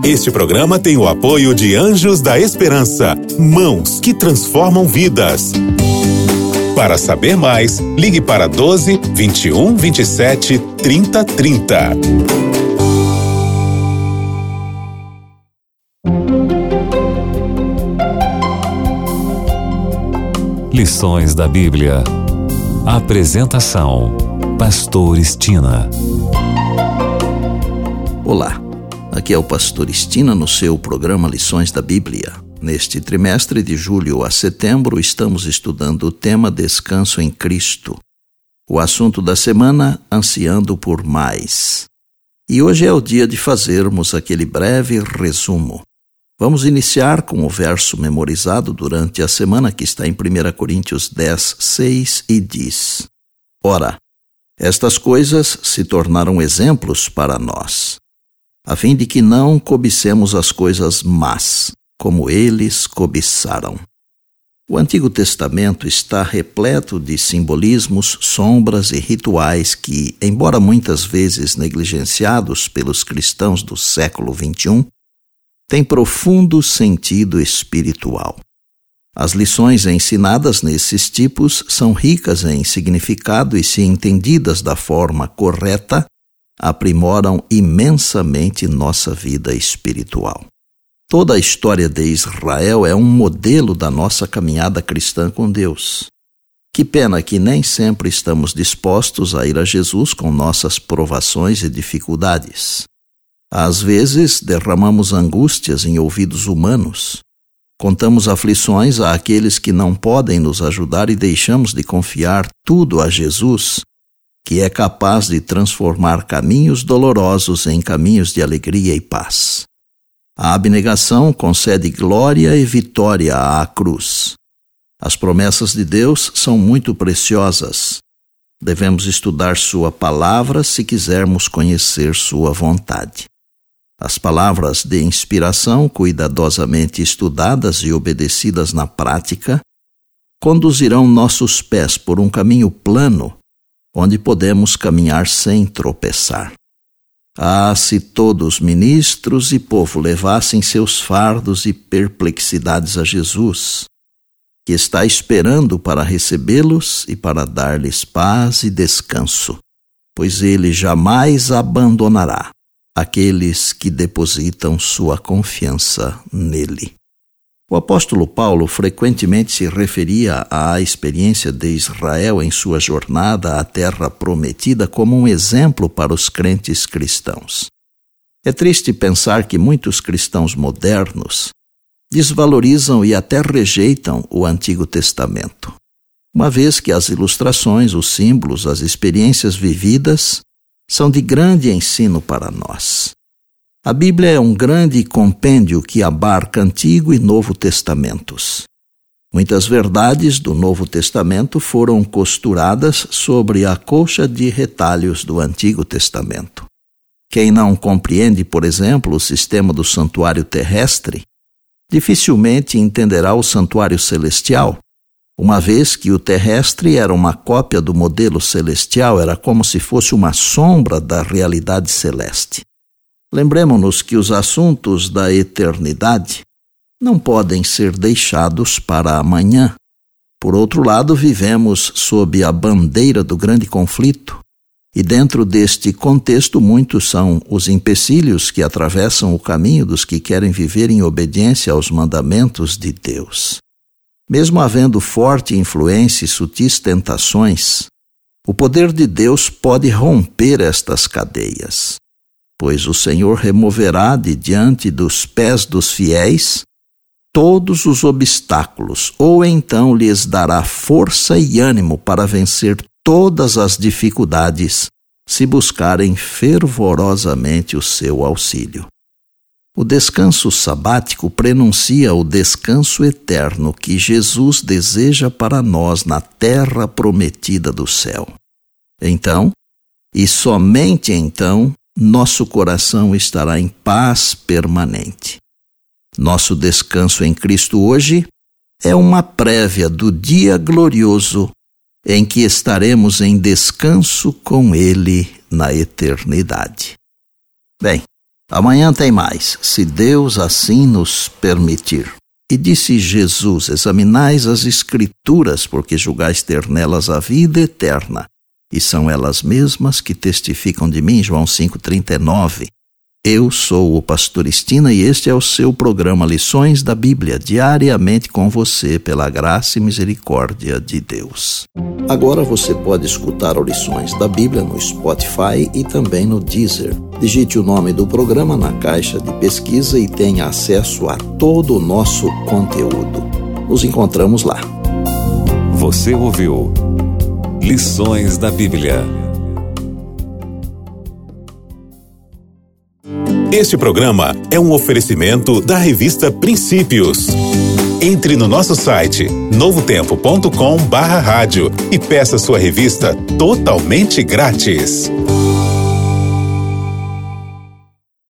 Este programa tem o apoio de Anjos da Esperança, mãos que transformam vidas. Para saber mais, ligue para 12 21 27 30 30. Lições da Bíblia. Apresentação: Pastor Estina. Olá, aqui é o Pastor Estina no seu programa Lições da Bíblia. Neste trimestre de julho a setembro, estamos estudando o tema Descanso em Cristo. O assunto da semana, ansiando por mais. E hoje é o dia de fazermos aquele breve resumo. Vamos iniciar com o verso memorizado durante a semana que está em 1 Coríntios 10, 6 e diz: Ora, estas coisas se tornaram exemplos para nós, a fim de que não cobicemos as coisas más, como eles cobiçaram. O Antigo Testamento está repleto de simbolismos, sombras e rituais que, embora muitas vezes negligenciados pelos cristãos do século XXI, têm profundo sentido espiritual. As lições ensinadas nesses tipos são ricas em significado e, se entendidas da forma correta, aprimoram imensamente nossa vida espiritual. Toda a história de Israel é um modelo da nossa caminhada cristã com Deus. Que pena que nem sempre estamos dispostos a ir a Jesus com nossas provações e dificuldades. Às vezes, derramamos angústias em ouvidos humanos, contamos aflições àqueles que não podem nos ajudar e deixamos de confiar tudo a Jesus, que é capaz de transformar caminhos dolorosos em caminhos de alegria e paz. A abnegação concede glória e vitória à cruz. As promessas de Deus são muito preciosas. Devemos estudar sua palavra se quisermos conhecer sua vontade. As palavras de inspiração, cuidadosamente estudadas e obedecidas na prática, conduzirão nossos pés por um caminho plano, onde podemos caminhar sem tropeçar. Ah, se todos, ministros e povo, levassem seus fardos e perplexidades a Jesus, que está esperando para recebê-los e para dar-lhes paz e descanso, pois ele jamais abandonará aqueles que depositam sua confiança nele. O apóstolo Paulo frequentemente se referia à experiência de Israel em sua jornada à Terra Prometida como um exemplo para os crentes cristãos. É triste pensar que muitos cristãos modernos desvalorizam e até rejeitam o Antigo Testamento, uma vez que as ilustrações, os símbolos, as experiências vividas são de grande ensino para nós. A Bíblia é um grande compêndio que abarca Antigo e Novo Testamentos. Muitas verdades do Novo Testamento foram costuradas sobre a colcha de retalhos do Antigo Testamento. Quem não compreende, por exemplo, o sistema do santuário terrestre, dificilmente entenderá o santuário celestial, uma vez que o terrestre era uma cópia do modelo celestial, era como se fosse uma sombra da realidade celeste. Lembremos-nos que os assuntos da eternidade não podem ser deixados para amanhã. Por outro lado, vivemos sob a bandeira do grande conflito, e dentro deste contexto muitos são os empecilhos que atravessam o caminho dos que querem viver em obediência aos mandamentos de Deus. Mesmo havendo forte influência e sutis tentações, o poder de Deus pode romper estas cadeias, pois o Senhor removerá de diante dos pés dos fiéis todos os obstáculos, ou então lhes dará força e ânimo para vencer todas as dificuldades, se buscarem fervorosamente o seu auxílio. O descanso sabático prenuncia o descanso eterno que Jesus deseja para nós na terra prometida do céu. Então, e somente então, nosso coração estará em paz permanente. Nosso descanso em Cristo hoje é uma prévia do dia glorioso em que estaremos em descanso com Ele na eternidade. Bem, Amanhã tem mais, se Deus assim nos permitir. E disse Jesus: examinais as Escrituras, porque julgais ter nelas a vida eterna, e são elas mesmas que testificam de mim. João 5,39. Eu sou o pastor Estina e este é o seu programa Lições da Bíblia, diariamente com você, pela graça e misericórdia de Deus. Agora você pode escutar o Lições da Bíblia no Spotify e também no Deezer. Digite o nome do programa na caixa de pesquisa e tenha acesso a todo o nosso conteúdo. Nos encontramos lá. Você ouviu Lições da Bíblia. Este programa é um oferecimento da revista Princípios. Entre no nosso site novotempo.com/rádio e peça sua revista totalmente grátis.